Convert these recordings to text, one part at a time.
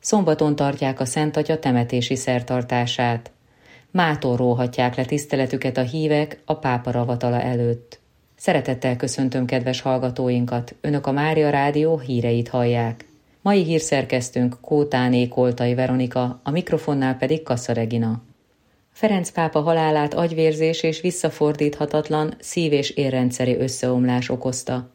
Szombaton tartják a Szent Atya temetési szertartását. Mától róhatják le tiszteletüket a hívek a pápa ravatala előtt. Szeretettel köszöntöm kedves hallgatóinkat, Önök a Mária Rádió híreit hallják. Mai hírszerkesztőnk Kótáné Koltai Veronika, a mikrofonnál pedig Kassa Regina. Ferenc pápa halálát agyvérzés és visszafordíthatatlan szív- és érrendszeri összeomlás okozta.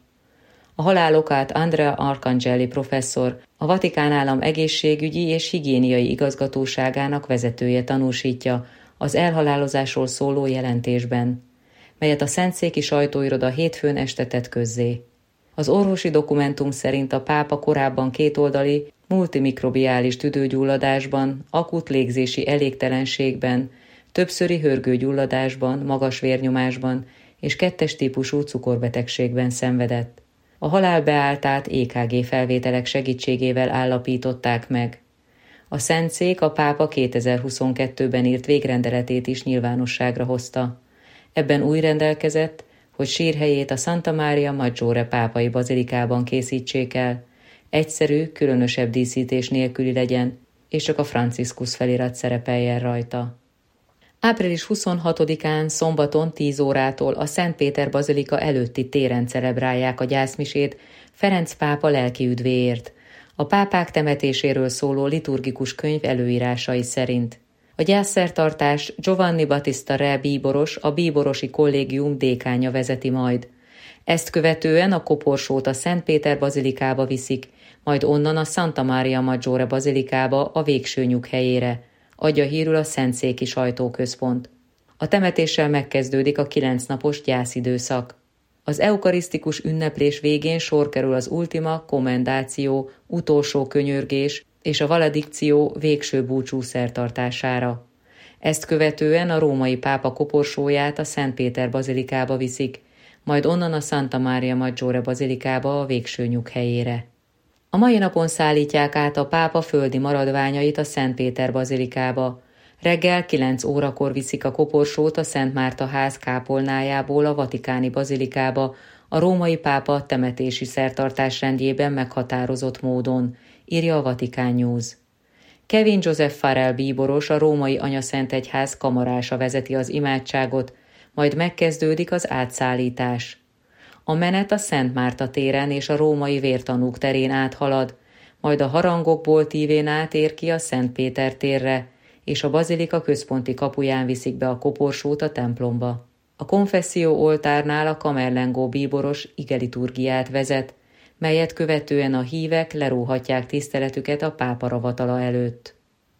A halál okát Andrea Arcangeli professzor, a Vatikán Állam egészségügyi és higiéniai igazgatóságának vezetője tanúsítja az elhalálozásról szóló jelentésben, melyet a Szentszéki Sajtóiroda hétfőn este tett közzé. Az orvosi dokumentum szerint a pápa korábban kétoldali, multimikrobiális tüdőgyulladásban, akut légzési elégtelenségben, többszöri hörgőgyulladásban, magas vérnyomásban és 2-es típusú cukorbetegségben szenvedett. A halálbeáltát EKG felvételek segítségével állapították meg. A Szentszék a pápa 2022-ben írt végrendeletét is nyilvánosságra hozta. Ebben úgy rendelkezett, hogy sírhelyét a Santa Maria Maggiore pápai bazilikában készítsék el, egyszerű, különösebb díszítés nélküli legyen, és csak a Franciscus felirat szerepeljen rajta. Április 26-án szombaton 10 órától a Szent Péter bazilika előtti téren celebrálják a gyászmisét Ferenc pápa lelki üdvéért, a pápák temetéséről szóló liturgikus könyv előírásai szerint. A gyászszertartás Giovanni Battista Re bíboros, a bíborosi kollégium dékánja vezeti majd. Ezt követően a koporsót a Szent Péter bazilikába viszik, majd onnan a Santa Maria Maggiore bazilikába, a végső nyughelyére, adja hírül a Szentszéki Sajtóközpont. A temetéssel megkezdődik a 9 napos gyászidőszak. Az eukarisztikus ünneplés végén sor kerül az Ultima Commendatio, utolsó könyörgés és a Valedictio, végső búcsú szertartására. Ezt követően a római pápa koporsóját a Szent Péter bazilikába viszik, majd onnan a Santa Maria Maggiore bazilikába, a végső nyughelyére. A mai napon szállítják át a pápa földi maradványait a Szent Péter bazilikába. Reggel 9 órakor viszik a koporsót a Szent Márta ház kápolnájából a vatikáni bazilikába, a római pápa temetési szertartás rendjében meghatározott módon, írja a Vatican News. Kevin Joseph Farrell bíboros, a római anyaszentegyház kamarása vezeti az imádságot, majd megkezdődik az átszállítás. A menet a Szent Márta téren és a római vértanúk terén áthalad, majd a harangokból tívén átér ki a Szent Péter térre, és a bazilika központi kapuján viszik be a koporsót a templomba. A konfesszió oltárnál a Camerlengo bíboros igeliturgiát vezet, melyet követően a hívek leróhatják tiszteletüket a pápa ravatala előtt.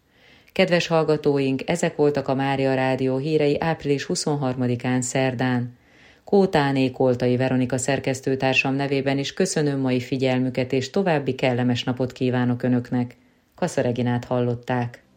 Kedves hallgatóink, ezek voltak a Mária Rádió hírei április 23-án szerdán. Kótáné Koltai Veronika szerkesztőtársam nevében is köszönöm mai figyelmüket, és további kellemes napot kívánok Önöknek. Kassa Reginát hallották.